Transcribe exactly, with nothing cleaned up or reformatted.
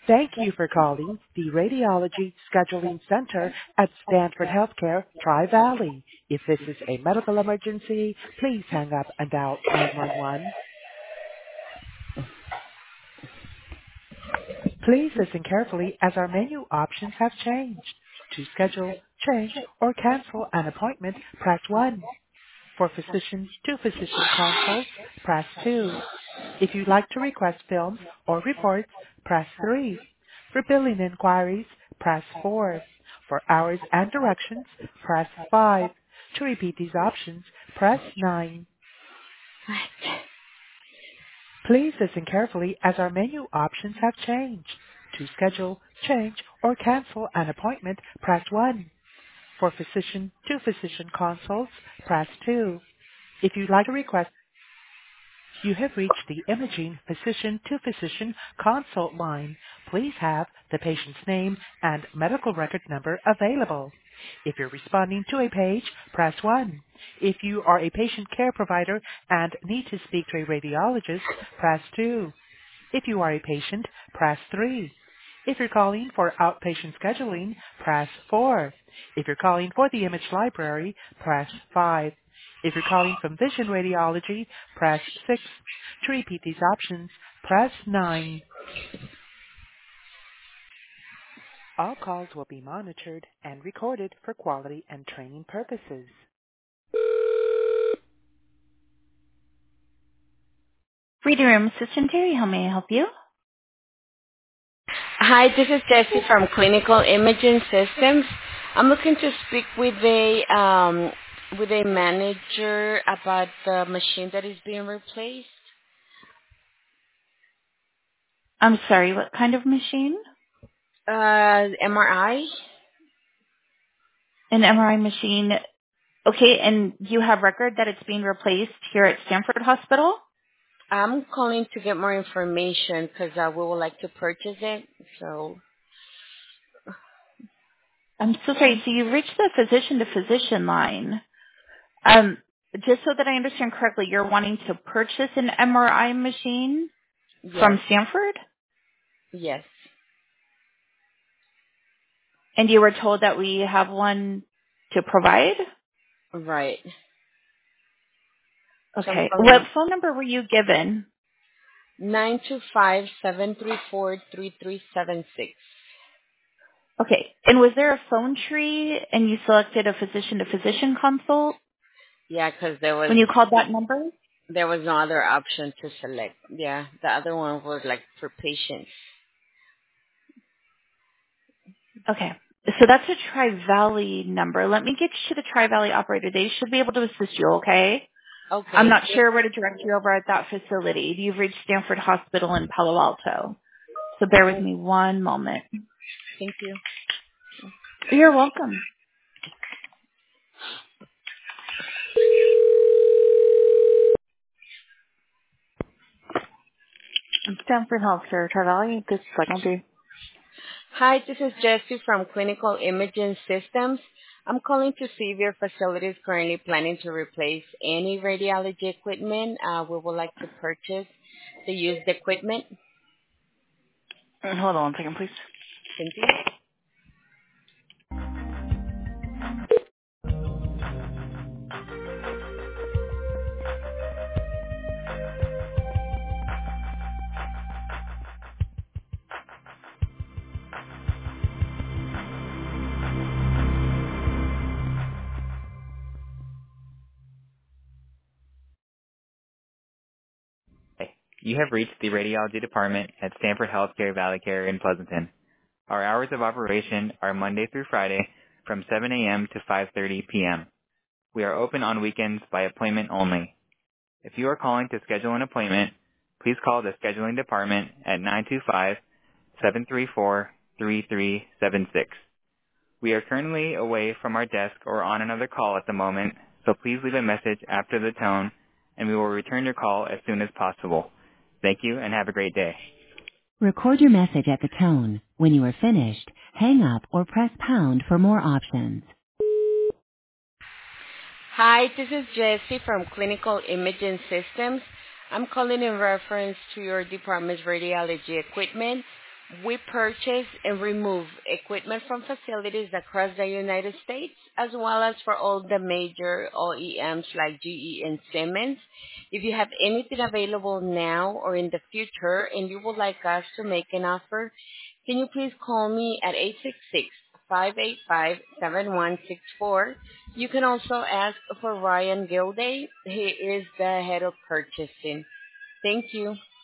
Thank you for calling the Radiology Scheduling Center at Stanford Healthcare Tri-Valley. If this is a medical emergency, please hang up and dial nine one one. Please listen carefully as our menu options have changed. To schedule, change, or cancel an appointment, press one. For physician to physician consults, press two. If you'd like to request films or reports, press three. For billing inquiries, press four. For hours and directions, press five. To repeat these options, press nine. Please listen carefully as our menu options have changed. To schedule, change, or cancel an appointment, press one. For physician to physician consults, press two. If you'd like to request, you have reached the imaging physician-to-physician consult line. Please have the patient's name and medical record number available. If you're responding to a page, press one. If you are a patient care provider and need to speak to a radiologist, press two. If you are a patient, press three. If you're calling for outpatient scheduling, press four. If you're calling for the image library, press five. If you're calling from vision radiology, press six. To repeat these options, press nine. All calls will be monitored and recorded for quality and training purposes. Reading room assistant Terry, how may I help you? Hi, this is Jessie from Clinical Imaging Systems. I'm looking to speak with a um, with a manager about the machine that is being replaced. I'm sorry, what kind of machine? Uh, M R I. An M R I machine. Okay, and you have record that it's being replaced here at Stanford Hospital? I'm calling to get more information because uh, we would like to purchase it. So, I'm so sorry, so you've reached the physician-to-physician line. Um, just so that I understand correctly, you're wanting to purchase an M R I machine yes, from Stanford? yes, And you were told that we have one to provide? right. So I'm Okay. What calling phone number were you given? nine two five seven three four three three seven six. Okay. And was there a phone tree and you selected a physician-to-physician consult Yeah, because there was when you called that number? there was no other option to select. Yeah, the other one was like for patients. Okay. So that's a Tri-Valley number. Let me get you to the Tri-Valley operator. They should be able to assist you, okay? I'm Okay. not sure where to direct you over at that facility. You've reached Stanford Hospital in Palo Alto. So bear with me one moment. Thank you. You're welcome. Stanford Healthcare, Tri-Valley, this second. Hi, this is Jessie from Clinical Imaging Systems. I'm calling to see if your facility is currently planning to replace any radiology equipment. Uh, we would like to purchase the used equipment. Hold on one second, please. Thank you. You have reached the radiology department at Stanford Healthcare Valley Care in Pleasanton. Our hours of operation are Monday through Friday from seven a.m. to five thirty p.m. We are open on weekends by appointment only. If you are calling to schedule an appointment, please call the scheduling department at nine two five, seven three four, three three seven six. We are currently away from our desk or on another call at the moment, so please leave a message after the tone, and we will return your call as soon as possible. Thank you, and have a great day. Record your message at the tone. When you are finished, hang up or press pound for more options. Hi, this is Jessie from Clinical Imaging Systems. I'm calling in reference to your department's radiology equipment. We purchase and remove equipment from facilities across the United States, as well as for all the major O E Ms like G E and Siemens. If you have anything available now or in the future and you would like us to make an offer, can you please call me at eight six six, five eight five, seven one six four. You can also ask for Ryan Gilday. He is the head of purchasing. Thank you.